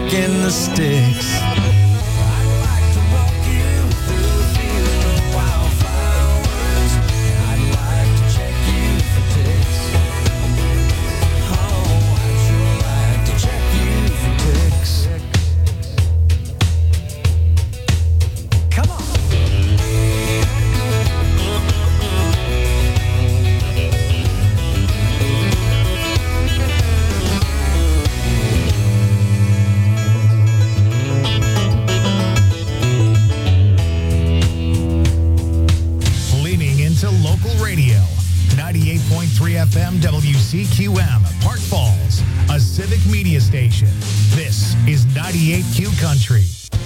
in the sticks. FM WCQM, Park Falls, a civic media station. This is 98Q Country.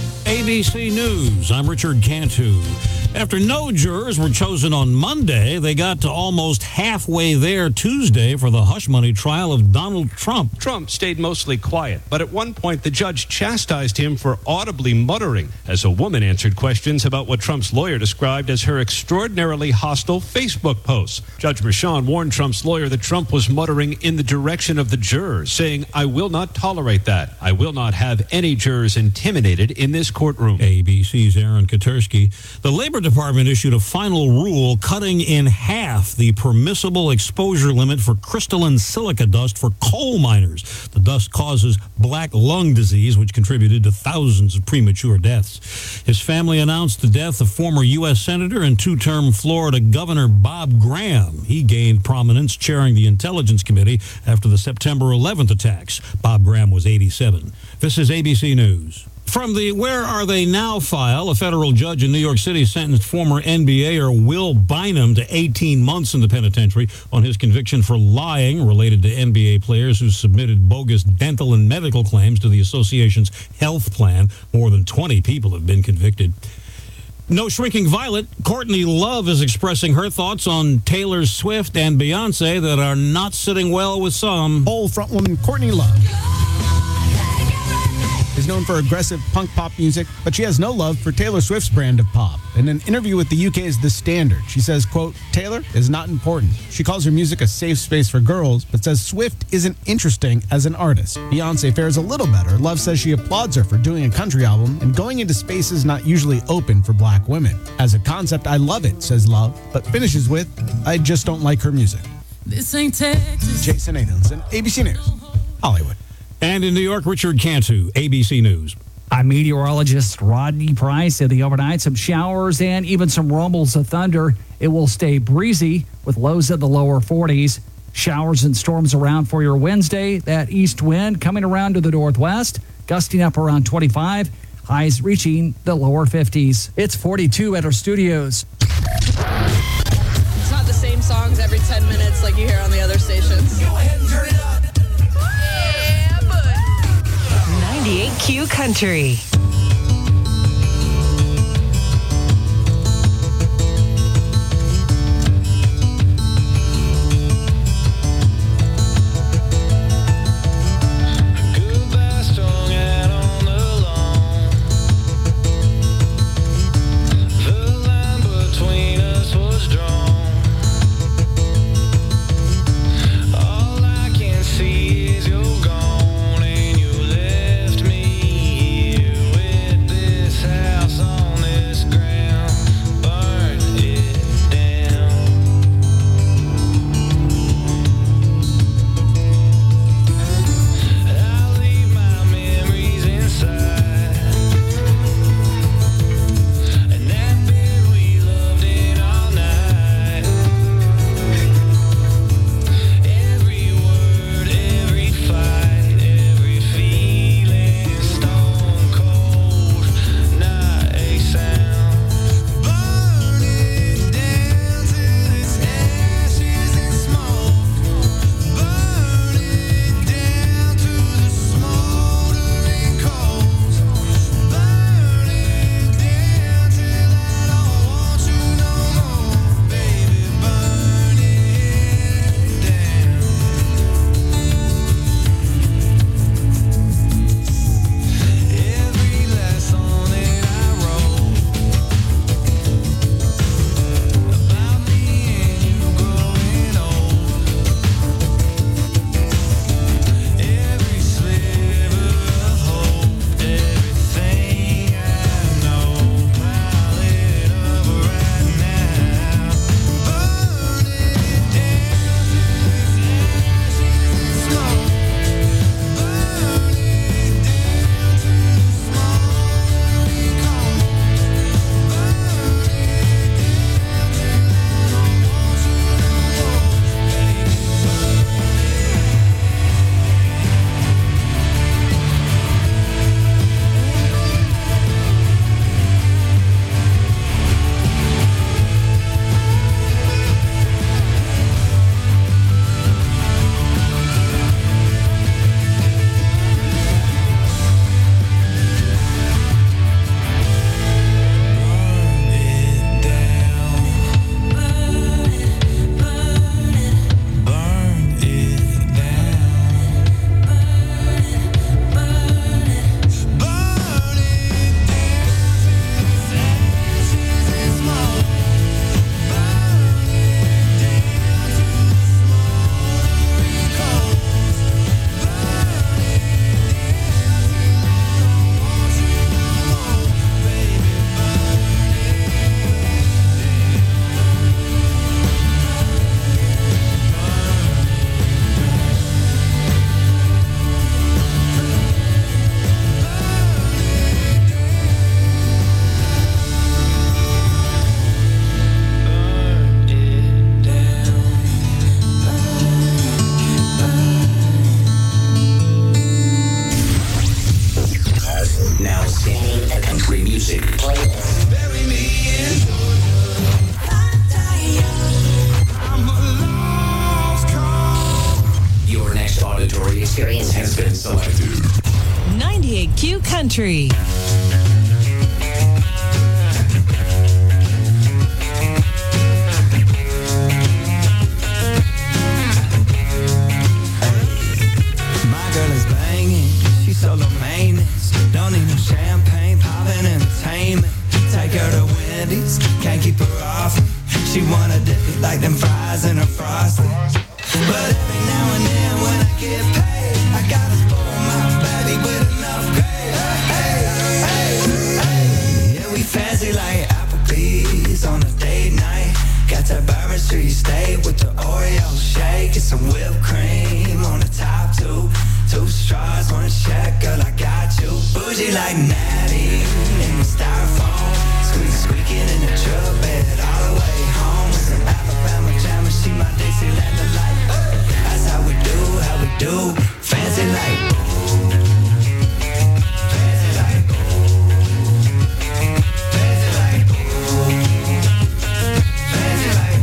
ABC News, I'm Richard Cantu. After no jurors were chosen on Monday, they got to almost halfway there Tuesday for the hush money trial of Donald Trump. Trump stayed mostly quiet, but at one point the judge chastised him for audibly muttering as a woman answered questions about what Trump's lawyer described as her extraordinarily hostile Facebook posts. Judge Merchan warned Trump's lawyer that Trump was muttering in the direction of the jurors, saying, "I will not tolerate that. I will not have any jurors intimidated in this courtroom." ABC's Aaron Katersky. The Labor Department issued a final rule cutting in half the permissible exposure limit for crystalline silica dust for coal miners. The dust causes black lung disease, which contributed to thousands of premature deaths. His family announced the death of former U.S. Senator and two-term Florida Governor Bob Graham. He gained prominence chairing the Intelligence Committee after the September 11th attacks. Bob Graham was 87. This is ABC News. From the Where Are They Now file, a federal judge in New York City sentenced former NBAer Will Bynum to 18 months in the penitentiary on his conviction for lying related to NBA players who submitted bogus dental and medical claims to the association's health plan. More than 20 people have been convicted. No shrinking violet, Courtney Love is expressing her thoughts on Taylor Swift and Beyonce that are not sitting well with some. Whole frontwoman Courtney Love is known for aggressive punk pop music, but she has no love for Taylor Swift's brand of pop. In an interview with the UK's The Standard, she says, quote, "Taylor is not important. She calls her music a safe space for girls, but says Swift isn't interesting as an artist. Beyonce fares a little better. Love says she applauds her for doing a country album and going into spaces not usually open for black women. As a concept, I love it," says Love, but finishes with, "I just don't like her music." This ain't Texas. Jason Nathanson, ABC News, Hollywood. And in New York, Richard Cantu, ABC News. I'm meteorologist Rodney Price. In the overnight, some showers and even some rumbles of thunder. It will stay breezy with lows in the lower 40s. Showers and storms around for your Wednesday. That east wind coming around to the northwest, gusting up around 25. Highs reaching the lower 50s. It's 42 at our studios. It's not the same songs every 10 minutes like you hear on the other stations. Go ahead and turn it up. 98Q Country. See is you're gone and you left me here 98Q Country. My girl is banging, she's solo maintenance. Don't need no champagne, poppin' entertainment. Take her to Wendy's, can't keep her off me. She wanna dip it like them fries in her frosty. But every now and then when I get paid, I gotta spoil my baby with enough gravy. Hey, hey, hey. Yeah, we fancy like Applebee's on a date night. Got that Bourbon Street steak with the Oreo shake and some whipped cream on the top two. Two straws, one check, girl, I got you. Bougie like Natty in the styrofoam. Squeaking in the truck bed all the way home. With some Alabama jam and she my Dixieland delight. That's how we do, fancy like. Fancy like. Fancy like. Fancy like.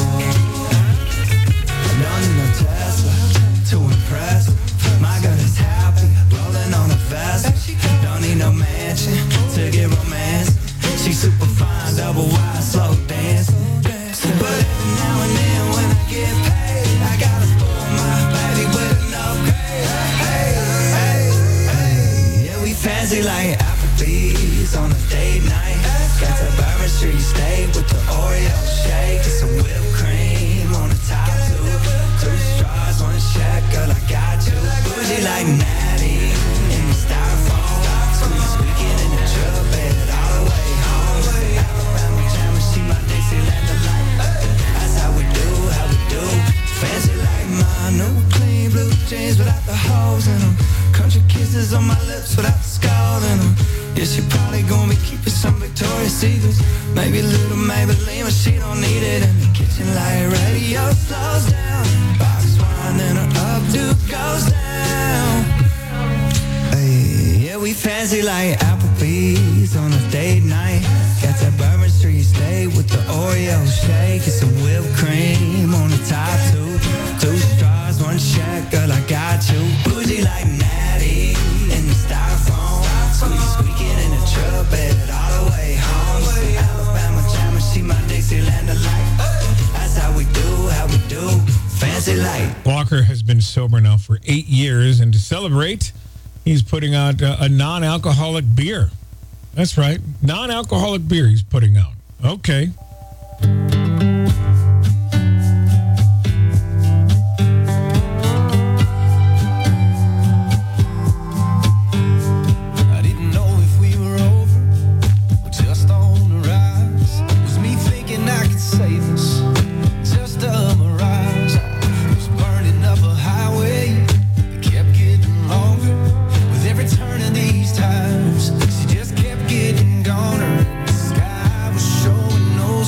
I don't need no Tesla to impress. My girl is happy, rolling on a Vespa. Don't need no mansion to get romance. She's super fine, double wide, slow dancing. But every now and then when I get paid, I gotta spoil my baby with enough gravy. Hey, hey, hey. Yeah, we fancy like Applebee's on a date night. Got the Bourbon Street steak with the Oreo shake and some whipped cream on the top two. Two straws, one check, girl, I got you. Bougie like Natty in the styrofoam. Squeaking in the truck bed all the way home. Alabama jam and she my Dixieland delight. That's how we do, fancy like my new clean blue jeans without the holes in them. Country kisses on my lips without the scald in them. Yeah, she probably gonna be keeping some Victoria's Secrets. Maybe a little Maybelline, but she don't need it. In the kitchen like radio slows down. Box wine, then her updo goes down. Hey, yeah, we fancy like Applebee's on a date night. Got that Bourbon Street steak with the Oreo shake and some whipped cream on the top two. Two straws, one check, girl, I got you. Bougie like Natty in the styrofoam. Squeaking in the truck bed all the way home. Alabama jam and she my Dixieland delight. That's how we do, fancy like. Walker has been sober now for 8 years, and to celebrate, he's putting out a non-alcoholic beer. That's right, non-alcoholic beer he's putting out. Okay. I didn't know if we were over or just on the rise. Was me thinking I could save us, just a mirage. Was burning up a highway that kept getting longer with every turn of these times. She just kept getting goner. The sky was showing no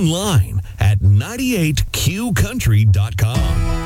online at 98qcountry.com.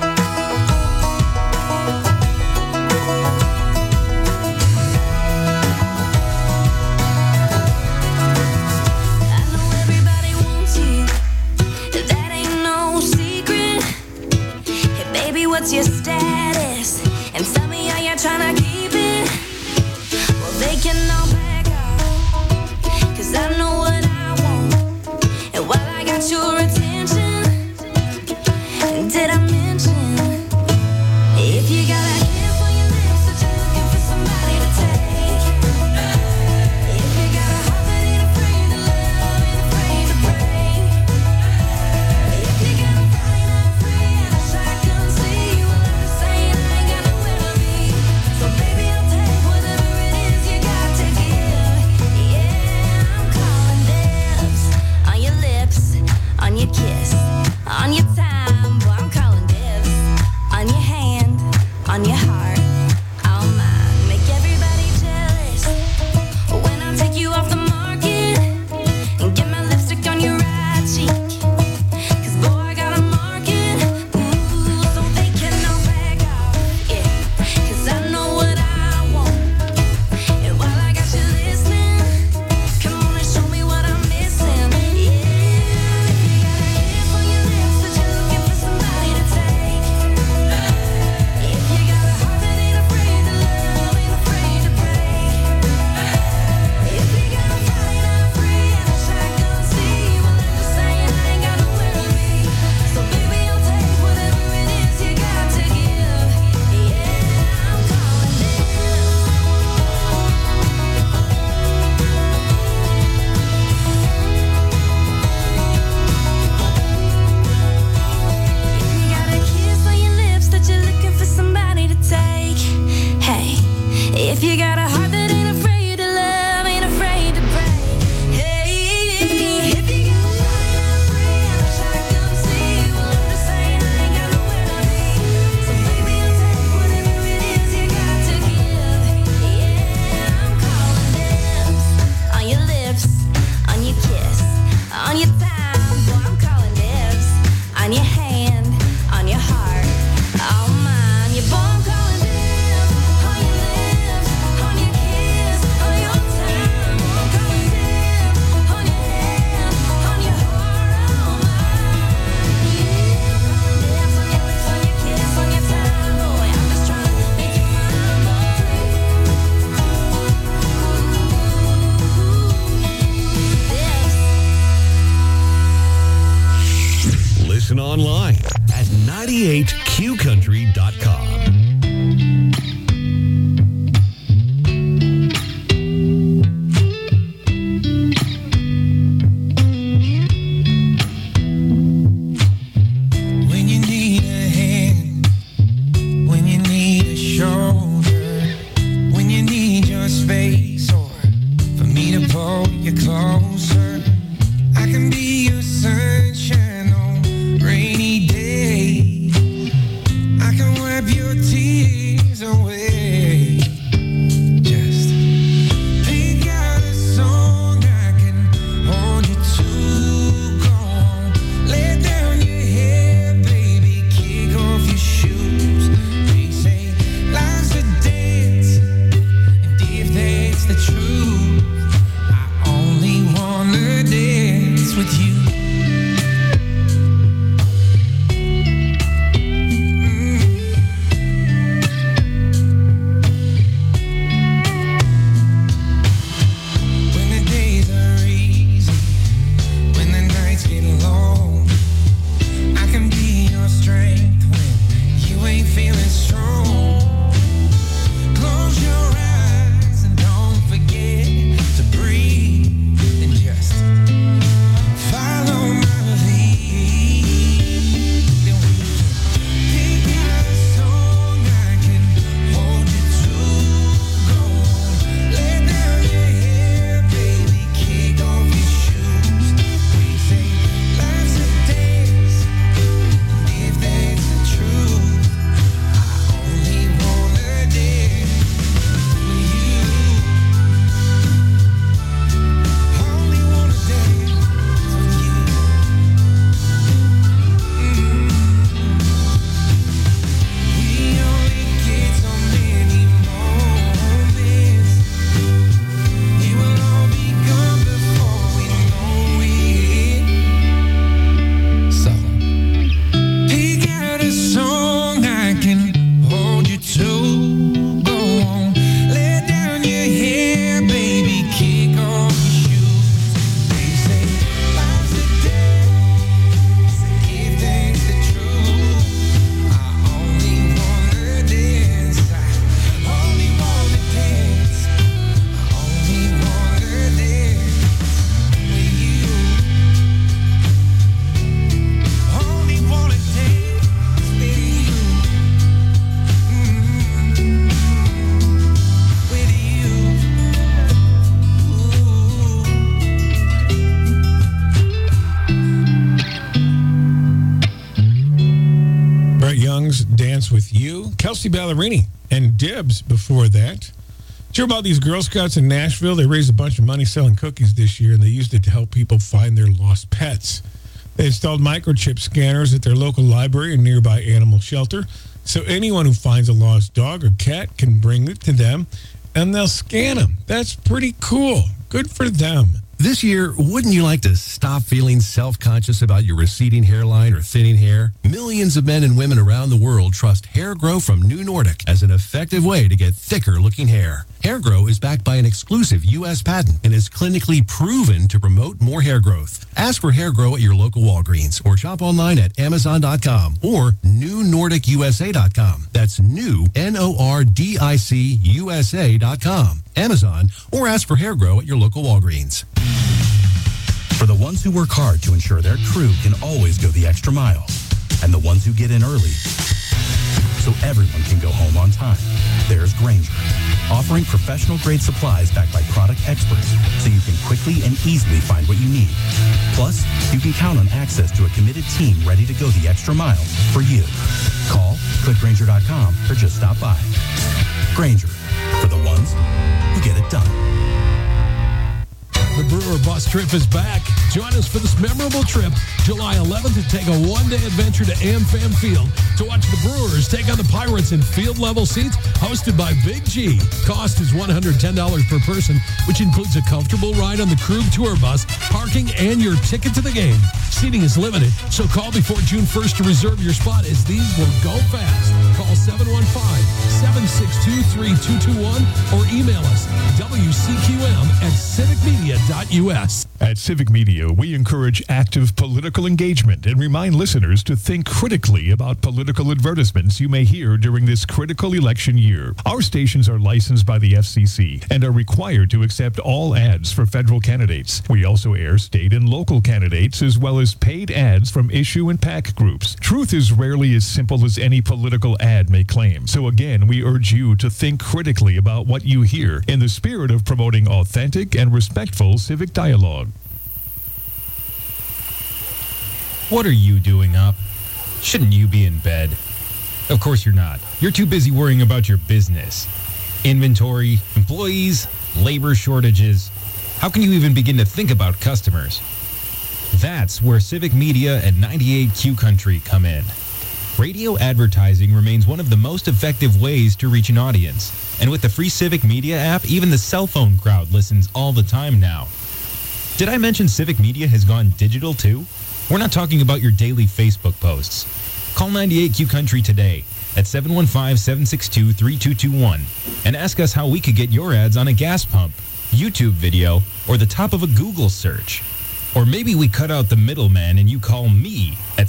What's your status? And tell me how you're trying to keep it. Well, they can all back off, 'cause I know what I want. And while I got your attention, did I mention, if you got a kiss on your lips that you're looking for somebody to take, if you got a heart that ain't afraid to love, ain't afraid to break, if you got a body not free and a shotgun seat, well, I'm just saying I ain't got nowhere to be. So baby, I'll take whatever it is you got to give. Yeah, I'm calling dibs on your lips, on your kiss, on your time. Boy, I'm calling dibs on your hand, on your heart, all mine. Make everybody jealous when I take you off the market and get my lipstick on your right cheek. 'Cause boy, I got a market, ooh, so they can all back off, yeah. 'Cause I know what I want, and while I got you listening, come on and show me what I'm missing, yeah. If you got a kiss on your lips that you're looking for somebody to take, if you got a heart that ain't afraid to love, ain't afraid to break, if you got a body not free and a shotgun seat, well, I'm just saying I ain't got nowhere to be. So baby, I'll take whatever it is you got to give. Yeah, I'm calling dibs. If you got a kiss on your lips that you're looking for somebody to take, hey, if you got a heart that ain't afraid to love, ain't afraid to break, hey, if you got a body not free and a shotgun seat, well, I'm just saying I ain't got nowhere to be. So baby, I'll take whatever it is you got to give. Yeah, I'm calling dibs on your lips, on your kiss, on your time. Boy, I'm calling dibs on your hand, on your heart, all mine. Your boy, I'm calling dibs on your lips, on your kiss, on your time. I'm calling dibs on your hand, on your heart, all mine. Yeah, I'm calling dibs on your lips, on your kiss, on your time. Boy, I'm just trying to make you mine, boy. Listen online at 98qcountry.com. When you need a hand, when you need a shoulder, when you need your space, or for me to pull you closer, I can be your sunshine on rainy days. I can wipe Dance With You, Kelsey Ballerini, and Dibs before that. Did you hear about these Girl Scouts in Nashville? They raised a bunch of money selling cookies this year, and they used it to help people find their lost pets. They installed microchip scanners at their local library and nearby animal shelter, so anyone who finds a lost dog or cat can bring it to them, and they'll scan them. That's pretty cool. Good for them. This year, wouldn't you like to stop feeling self-conscious about your receding hairline or thinning hair? Millions of men and women around the world trust Hair Grow from New Nordic as an effective way to get thicker-looking hair. Hair Grow is backed by an exclusive U.S. patent and is clinically proven to promote more hair growth. Ask for Hair Grow at your local Walgreens or shop online at Amazon.com or NewNordicUSA.com. That's new, N-O-R-D-I-C, USA.com. Amazon, or ask for Hair Grow at your local Walgreens. For the ones who work hard to ensure their crew can always go the extra mile, and the ones who get in early so everyone can go home on time, there's Grainger, offering professional-grade supplies backed by product experts so you can quickly and easily find what you need. Plus, you can count on access to a committed team ready to go the extra mile for you. Call, click Grainger.com, or just stop by. Grainger, for the ones who get it done. The Brewer Bus Trip is back. Join us for this memorable trip, July 11th, to take a one-day adventure to AmFam Field to watch the Brewers take on the Pirates in field-level seats, hosted by Big G. Cost is $110 per person, which includes a comfortable ride on the Krug Tour Bus, parking, and your ticket to the game. Seating is limited, so call before June 1st to reserve your spot, as these will go fast. Call 715-762-3221 or email us WCQM@civicmedia.us. At Civic Media, we encourage active political engagement and remind listeners to think critically about political advertisements you may hear during this critical election year. Our stations are licensed by the FCC and are required to accept all ads for federal candidates. We also air state and local candidates as well as paid ads from issue and PAC groups. Truth is rarely as simple as any political ad may claim. So again, we urge you to think critically about what you hear in the spirit of promoting authentic and respectful civic dialogue. What are you doing up? Shouldn't you be in bed? Of course you're not. You're too busy worrying about your business. Inventory, employees, labor shortages. How can you even begin to think about customers? That's where Civic Media and 98Q Country come in. Radio advertising remains one of the most effective ways to reach an audience. And with the free Civic Media app, even the cell phone crowd listens all the time now. Did I mention Civic Media has gone digital too? We're not talking about your daily Facebook posts. Call 98Q Country today at 715-762-3221 and ask us how we could get your ads on a gas pump, YouTube video, or the top of a Google search. Or maybe we cut out the middleman and you call me at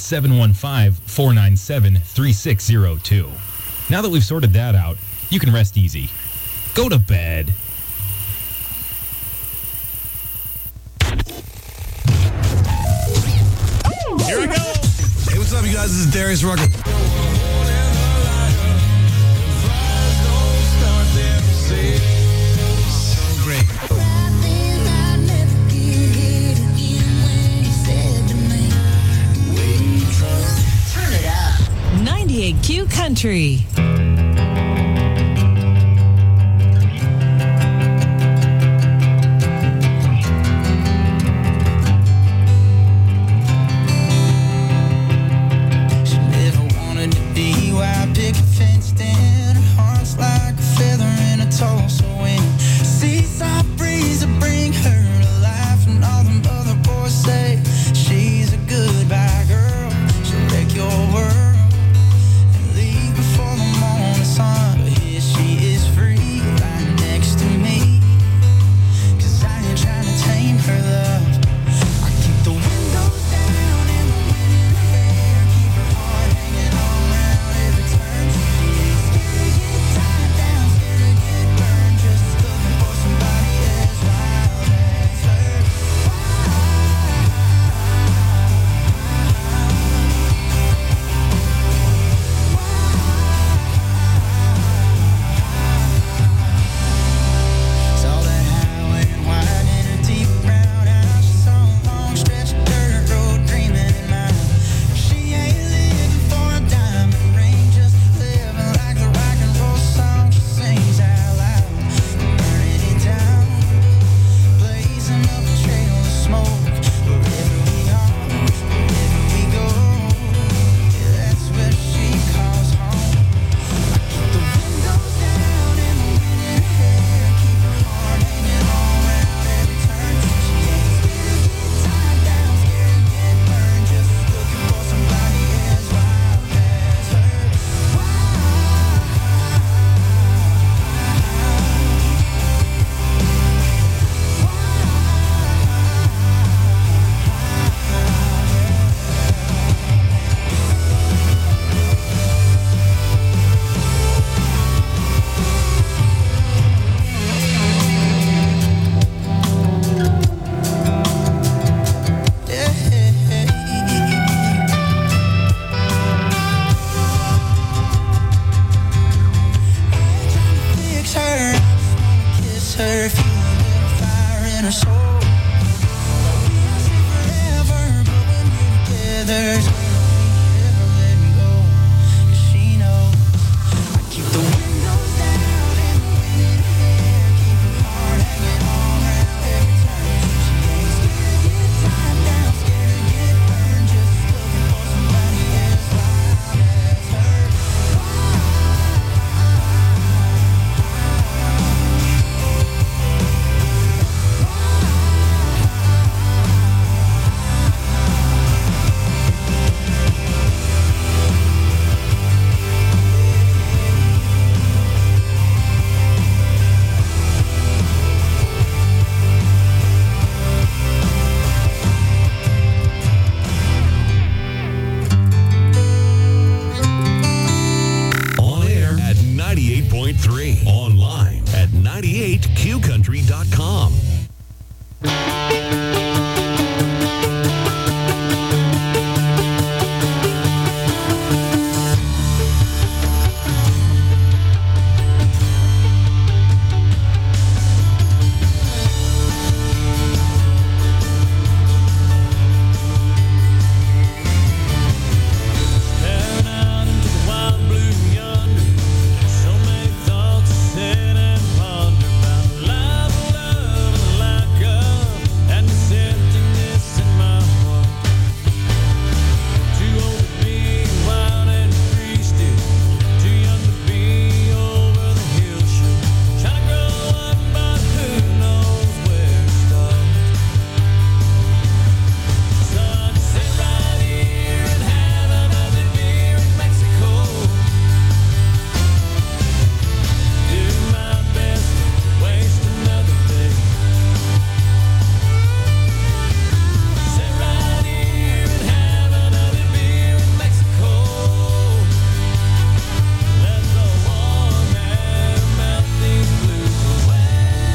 715-497-3602. Now that we've sorted that out, you can rest easy. Go to bed. Here we go. Hey, what's up, you guys? This is Darius Rucker. So great. Turn it up. 98Q Country. Before the her, feel a little fire in her soul. We don't say forever, but when we're together, it's when we never let me go. 'Cause she knows I keep the windows down and the wind in her hair, keep her heart hanging on around every turn. She ain't scared to get tied down, scared to get burned, just looking for somebody as wild as her. On air at 98.3. Online at 98qcountry.com. Staring out into the wild blue yonder, so many thoughts sit and ponder about life, love, and the lack of, and this emptiness in my heart. Too old to be wild and free still, too young to be over the hill shore. Trying to grow up, but who knows where to start. So I just sit right here and have another beer in Mexico. Do my best to waste another day. Sit right here and have another beer in Mexico. Let the warm air melt these blues away.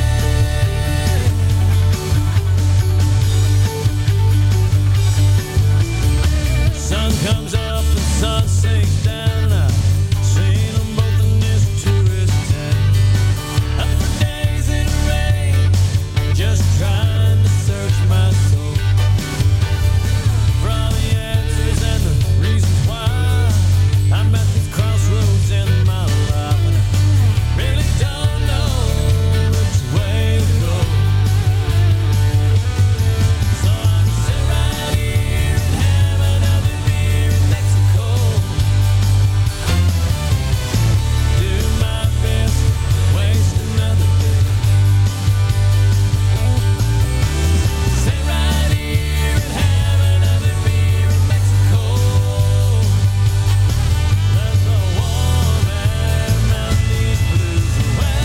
Sun comes up and sun sinks down. I've seen them both in this tourist town. Up for days in the rain, just trying to search my soul for all the answers and the reasons why I'm at these crossroads in my life, and I really don't know which way to go. So I can sit right here and have another beer in Mexico. Do my best to waste another day. Sit right here and have another beer in Mexico. Let the warm air melt these blues away.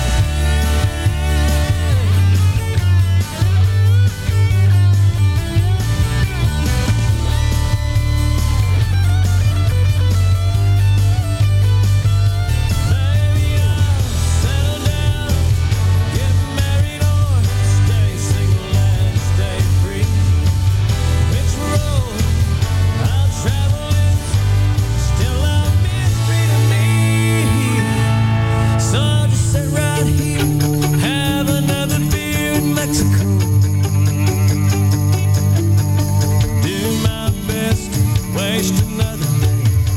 Maybe I'll settle down, get married, or stay single and stay free. Which road I'll travel is still a mystery to me. So I'll just sit right here, have another beer in Mexico. Do my best to waste another day.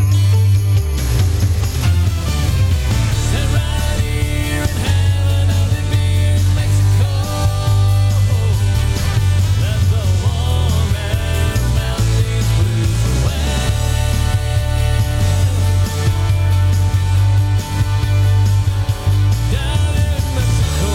Sit right here and have another beer in Mexico. Let the warm air melt these blues away. Down in Mexico.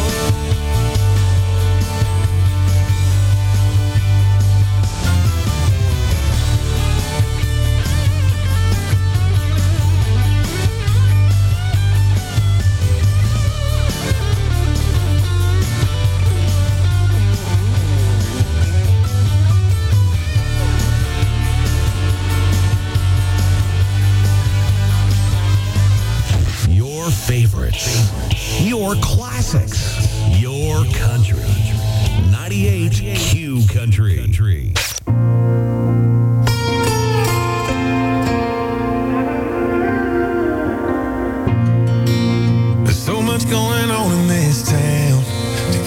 Your favorites. Your classics. Your country. 98Q Country. There's so much going on in this town. To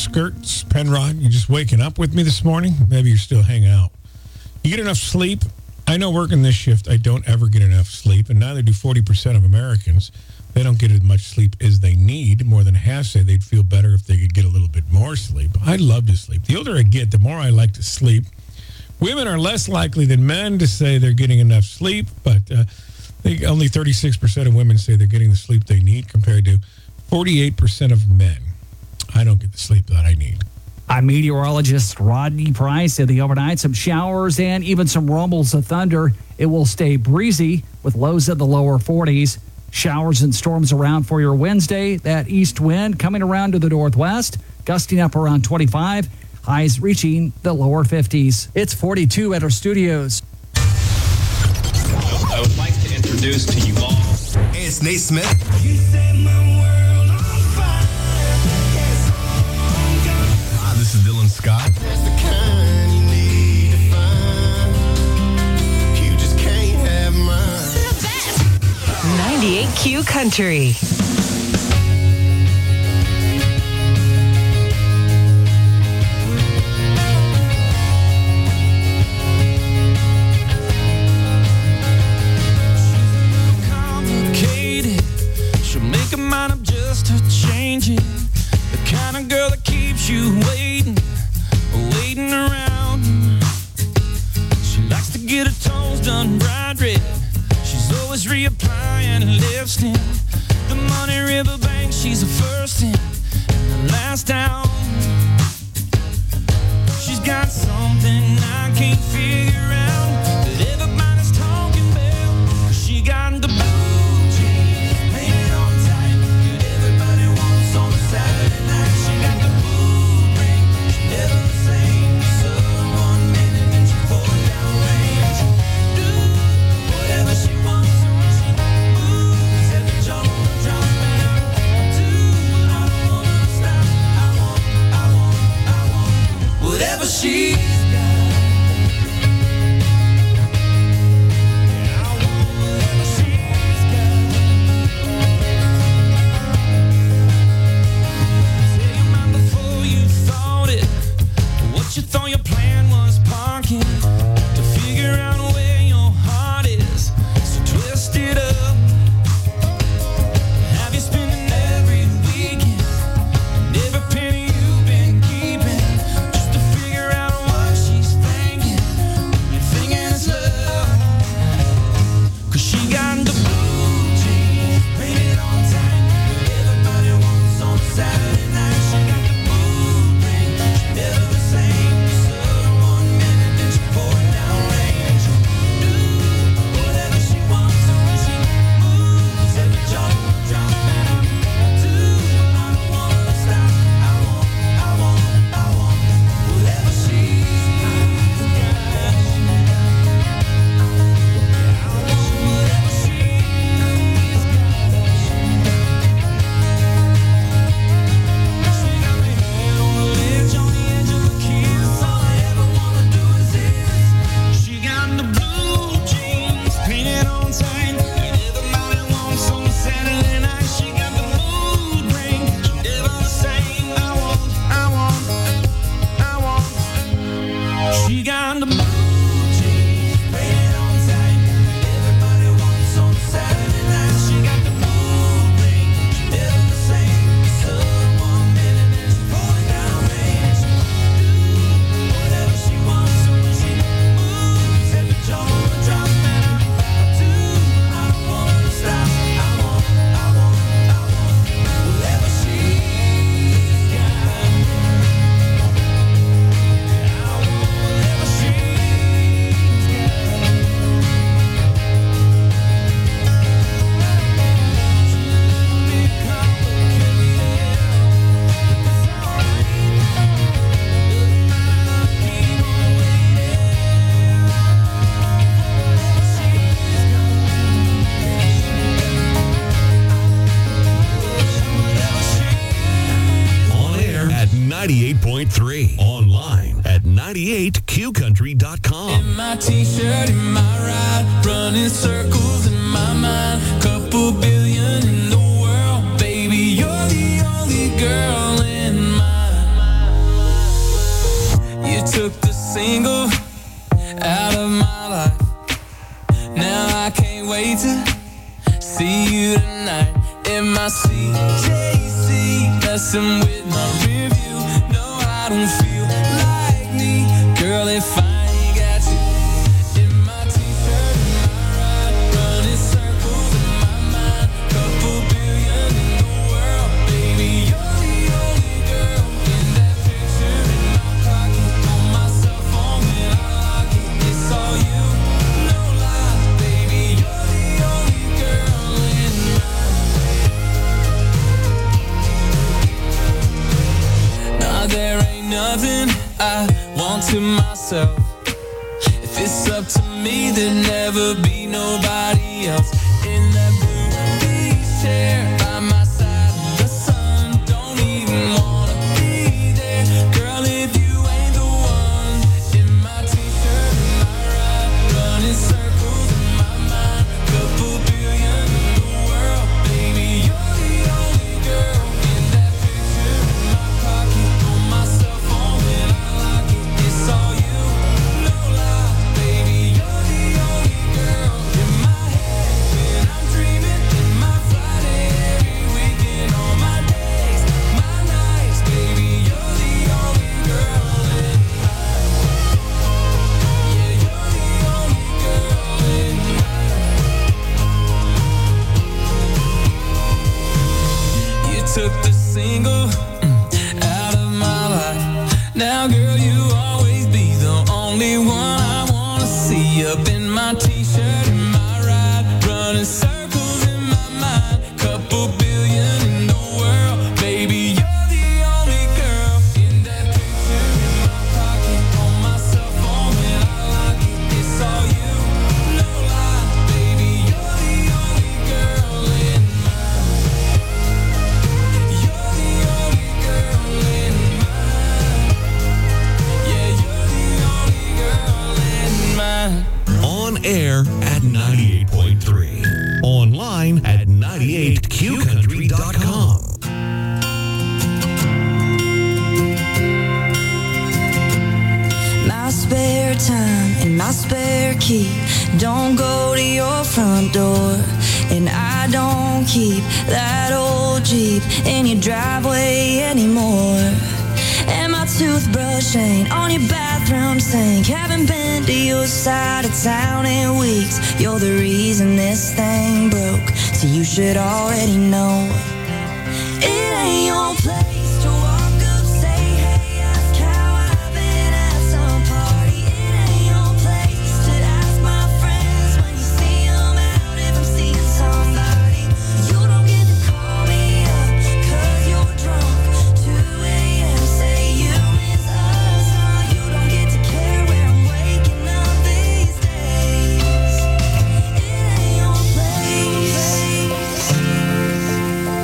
skirts, Penrod, you just waking up with me this morning? Maybe you're still hanging out. You get enough sleep? I know working this shift, I don't ever get enough sleep, and neither do 40% of Americans. They don't get as much sleep as they need. More than half say they'd feel better if they could get a little bit more sleep. I love to sleep. The older I get, the more I like to sleep. Women are less likely than men to say they're getting enough sleep, but only 36% of women say they're getting the sleep they need compared to 48% of men. I don't get the sleep that I need. I'm meteorologist Rodney Price. In the overnight, some showers and even some rumbles of thunder. It will stay breezy with lows in the lower 40s. Showers and storms around for your Wednesday. That east wind coming around to the northwest, gusting up around 25. Highs reaching the lower 50s. It's 42 at our studios. I would like to introduce to you all. Hey, it's Nate Smith. This is Dylan Scott. 98Q Country. Complicated. She'll make a mind up just to change it. The kind of girl that keeps you waiting around. She likes to get her toes done bright red. She's always reapplying lipstick. The Money River Bank, she's the first in and the last out. She's got something I can't figure out that everybody's talking about. She got the blue jeans painted on tight that everybody wants on a Saturday night. She got the blue ring, she never the same. So 1 minute and she pour it down range. Do whatever she wants. Whatever she's got. Yeah, I want whatever she's got. Tell your mind before you thought it. What you thought your plan was parking. To figure out where your heart is. So twist it up. Have you spending every weekend and every penny you've been keeping? Online at 98QCountry.com. In my t-shirt, in my ride, running circles in my mind. Couple billion in the world, baby, you're the only girl in my my CJC, messing with my review. No, I don't feel like me, girl, if I ain't got you in my t-shirt and my ride, running circles in my mind, couple billion in the world, baby, you're the only girl in that picture in my pocket, on my cell phone when I lock it, it's all you, no lie, baby, you're the only girl in mine. Nah, there ain't nothing I want to myself. If it's up to me, there'd never be nobody else in that blue beach chair by my side. The sun don't even wanna be there, girl, if you ain't the one. In my t-shirt and my ride, running circles in my mind, couple billion in the world, baby, you're the only girl in that picture in my pocket, on my cell phone when I lock it, it's all you, no lie, baby, you're the only girl in my head when I'm dreaming, in my Friday every weekend, on my days, my nights, baby, you're the only girl in mine. Yeah, you're the only girl in mine. You took the single out of my life. Now, girl, you always be the only one I wanna see. Up in my t-shirt and my ride, running circles in my mind, couple billion in the world, baby, you're the only girl in that picture in my pocket, on my cell phone when I lock it, it's all you, no lie, baby, you're the only girl in mine. You're the only girl in mine. Yeah, you're the only girl in mine. On air at 98.3. Online at 98qcountry.com. My spare time and my spare key don't go to your front door, and I don't keep that old Jeep in your driveway anymore. And my toothbrush ain't on your bathroom sink. Haven't been to your side of town in weeks. You're the reason this thing broke, so you should already know it ain't your place to walk up, say hey, ask how I've been at some party. It ain't your place to ask my friends when you see them out if I'm seeing somebody. You don't get to call me up 'cause you're drunk. 2 a.m. say you miss us. You don't get to care where I'm waking up these days. It ain't your place.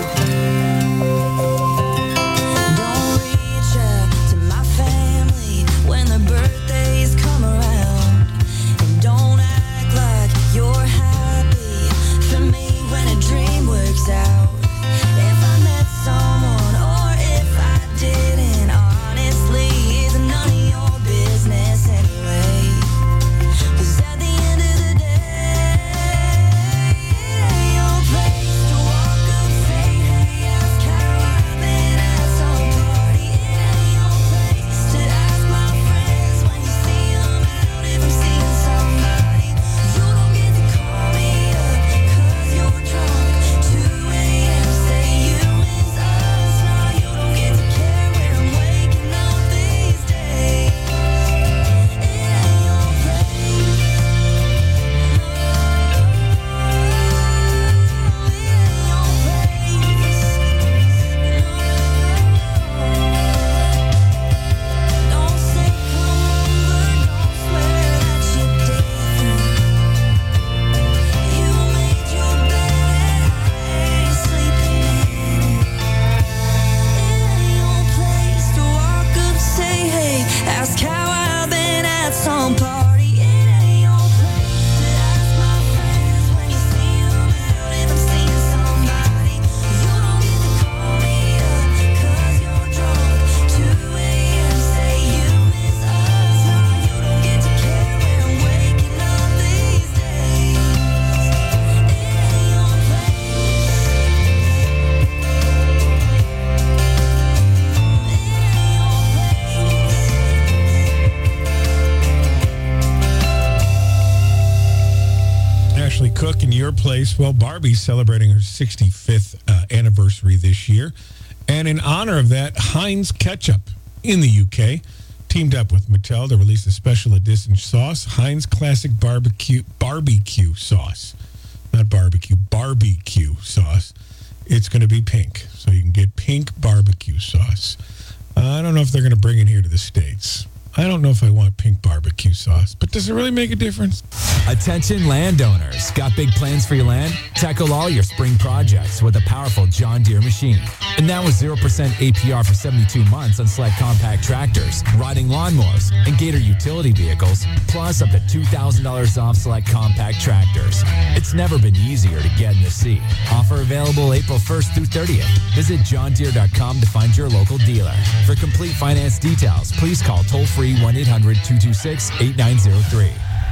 place, well, Barbie's celebrating her 65th anniversary this year. And in honor of that, Heinz Ketchup in the UK teamed up with Mattel to release a special edition sauce, Heinz Classic Barbecue Sauce. Not barbecue, barbecue sauce. It's going to be pink, so you can get pink barbecue sauce. I don't know if they're going to bring it here to the States. I don't know if I want pink barbecue sauce, but does it really make a difference? Attention landowners. Got big plans for your land? Tackle all your spring projects with a powerful John Deere machine. And now with 0% APR for 72 months on select compact tractors, riding lawnmowers, and Gator utility vehicles, plus up to $2,000 off select compact tractors. It's never been easier to get in the sea. Offer available April 1st through 30th. Visit johndeere.com to find your local dealer. For complete finance details, please call toll-free 1-800-226-8903.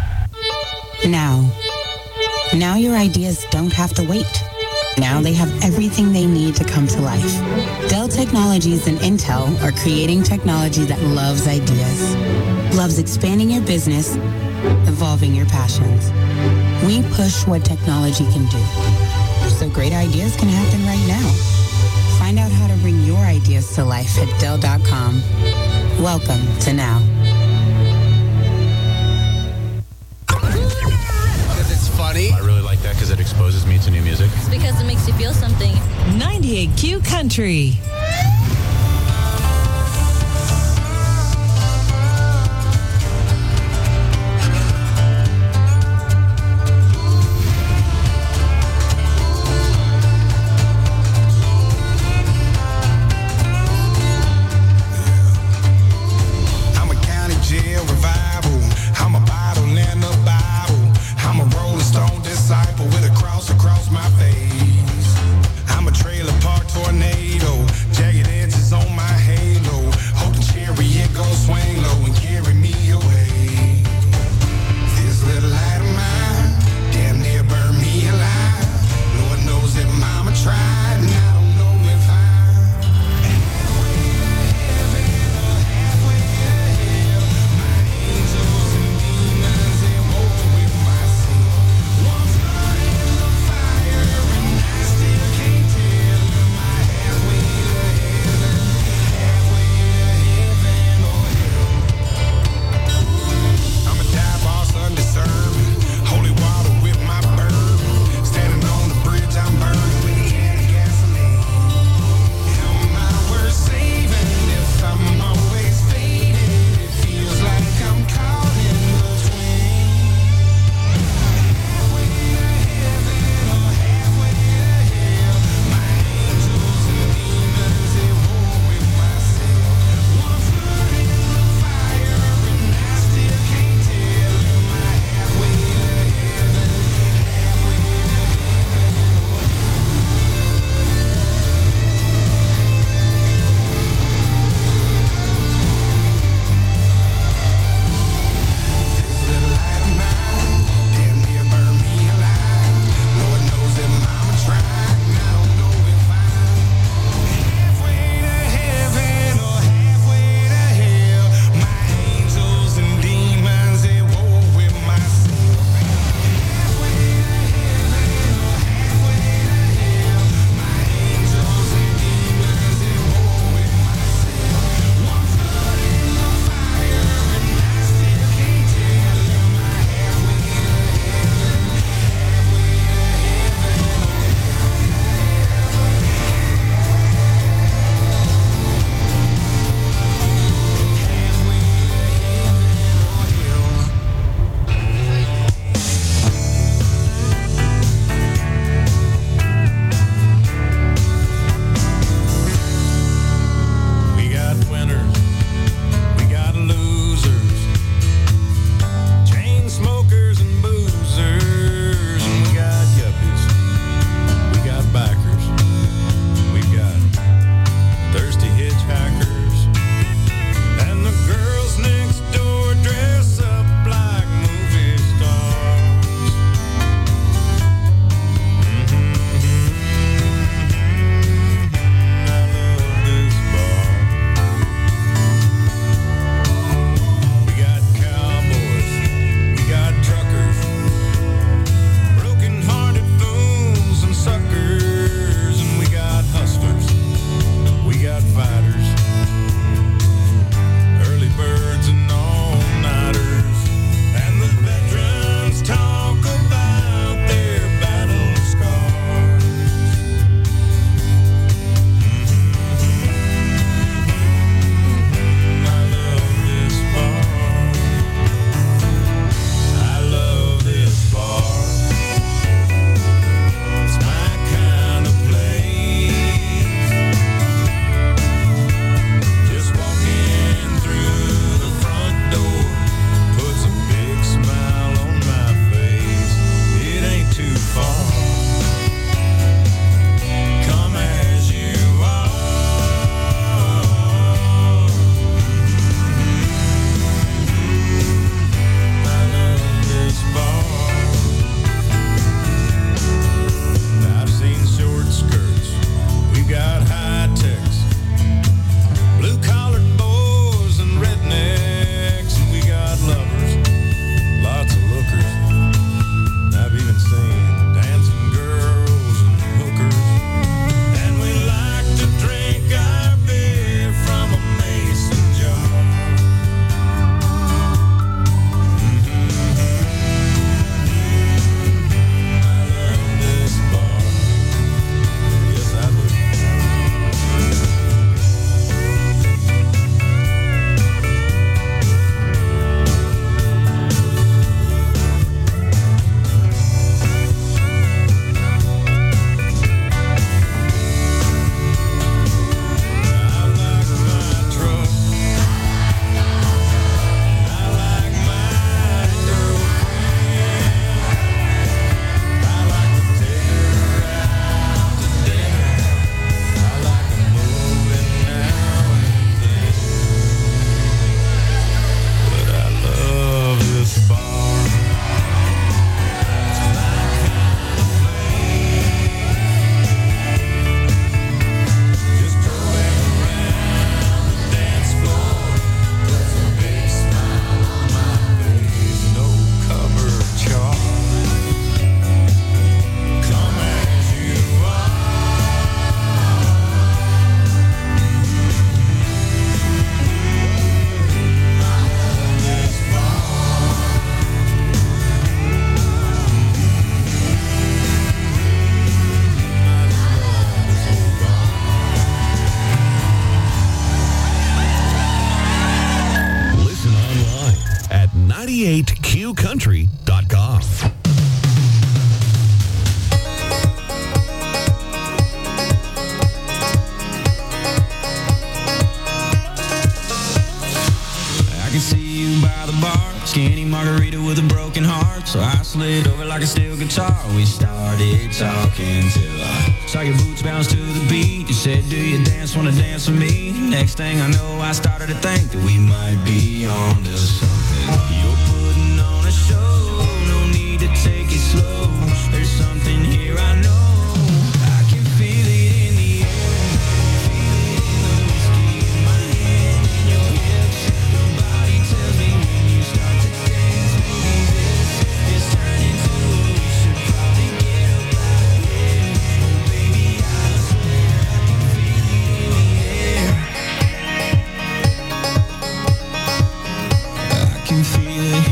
Now your ideas don't have to wait. Now they have everything they need to come to life. Dell Technologies and Intel are creating technology that loves ideas, loves expanding your business, evolving your passions. We push what technology can do, so great ideas can happen right now. Find out how to bring your ideas to life at Dell.com. Welcome to Now. Because it's funny. I really like that because it exposes me to new music. It's because it makes you feel something. 98Q Country. With a cross across my face, I'm a trailer park tornado. can see you by the bar. Skinny margarita with a broken heart. So I slid over like a steel guitar. We started talking till I saw your boots bounce to the beat. You said, do you wanna dance with me? Next thing I know, I started to think that we might be on to something. You're putting on a show, no need to take it slow. There's something here I know. I can feel it in the air. Feel it in the whiskey in my hand, in your hips. Your body tells me when you start to dance. Maybe this is turning to we should probably get up out of here. Oh baby, I swear I can feel it in the air. I can feel it.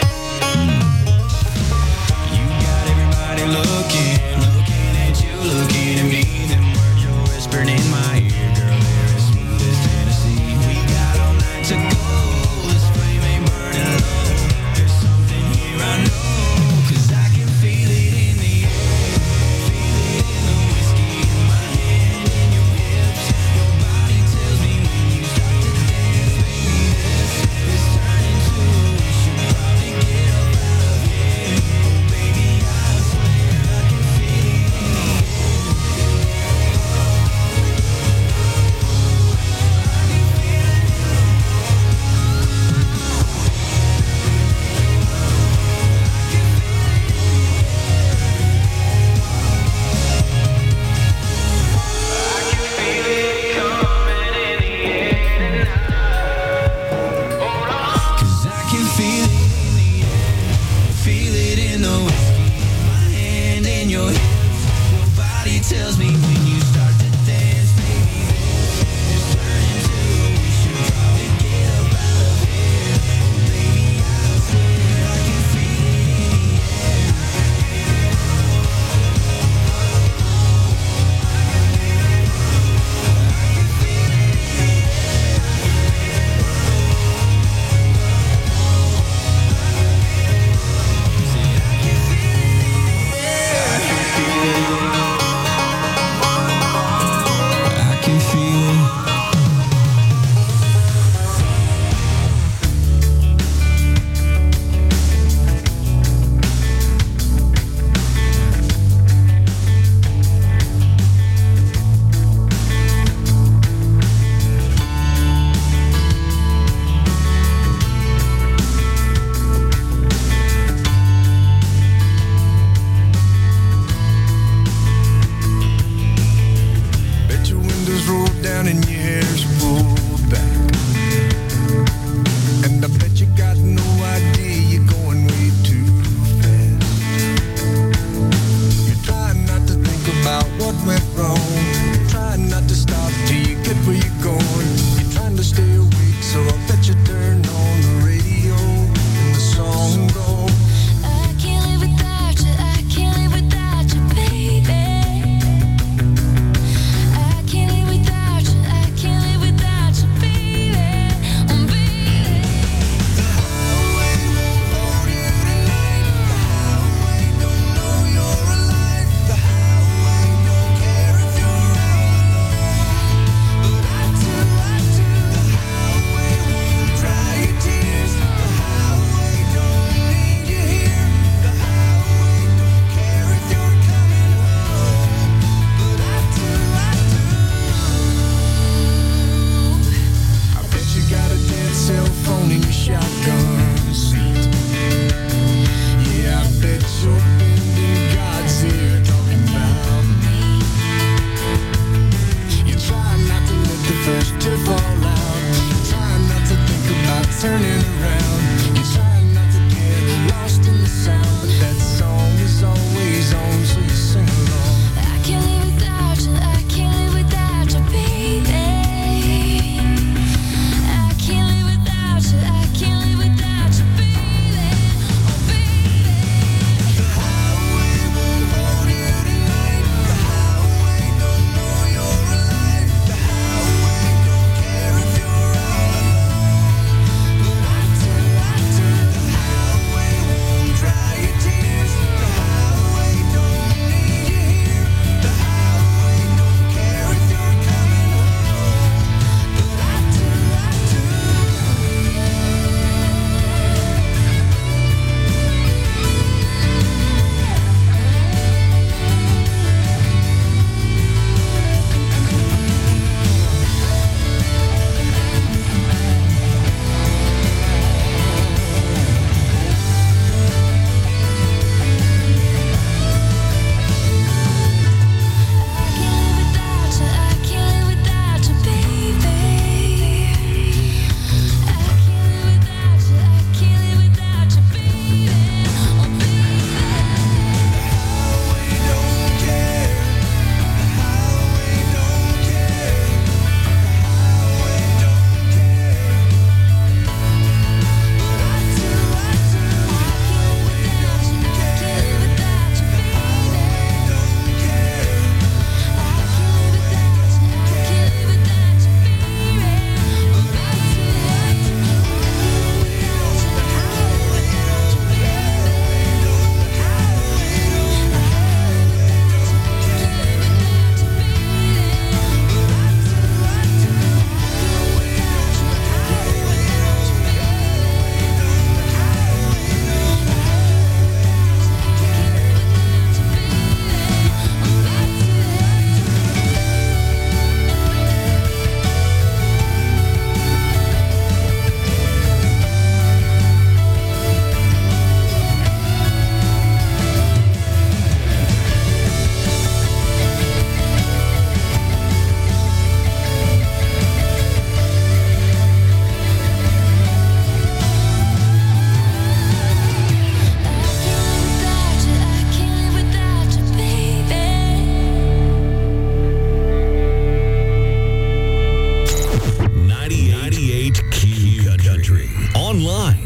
You got everybody looking at you, looking at me. Them words you're whispering in my ear, girl, they're as smooth as Tennessee. We got all night to go, this flame ain't burning low. There's something here I know, 'cause I can feel it in the air. Feel it in the whiskey in my hand, in your hips. Your body tells me when you start to dance. Baby, this is turning to we should probably get up out of here. Oh baby, I swear I can feel it in the air. Cause I can feel it in the air. Feel it in the whiskey in my hand, in your hips. Your body tells me when you start to dance. Baby, this is turning to we should probably get up out of here. Oh baby, I swear I can feel it in the air. I can feel it. Bet your windows rolled down and your hair's pulled back. And I bet you got no idea you're going way too fast. You're trying not to think about what went wrong. Trying not to stop till you get where you're going. You're trying to stay awake, so I bet you turn on the radio and the song goes. I can't live without you, I can't live without you, baby. I can't live without you, I can't live without you, baby. Oh, baby. The highway won't hold you tonight. The highway don't know you're alive. The highway don't care if you're all alone. But I do. The highway won't dry your tears. The highway don't need you here. The highway don't care if you're coming home. But I do. I bet you got a dead cell phone in your shotgun seat. Yeah, I bet you're bending God's ear talking about me. You try not to let the first tear fall out. You try not to think about turning around. You try not to get lost in the sound. But that song is always on, so you sing along. I can't live without you, I can't live without you, baby. I can't live without you, I can't live without you, baby. Oh, baby. The highway won't hold you tonight. The highway don't know you're alive. The highway don't care if you're all alone. But I online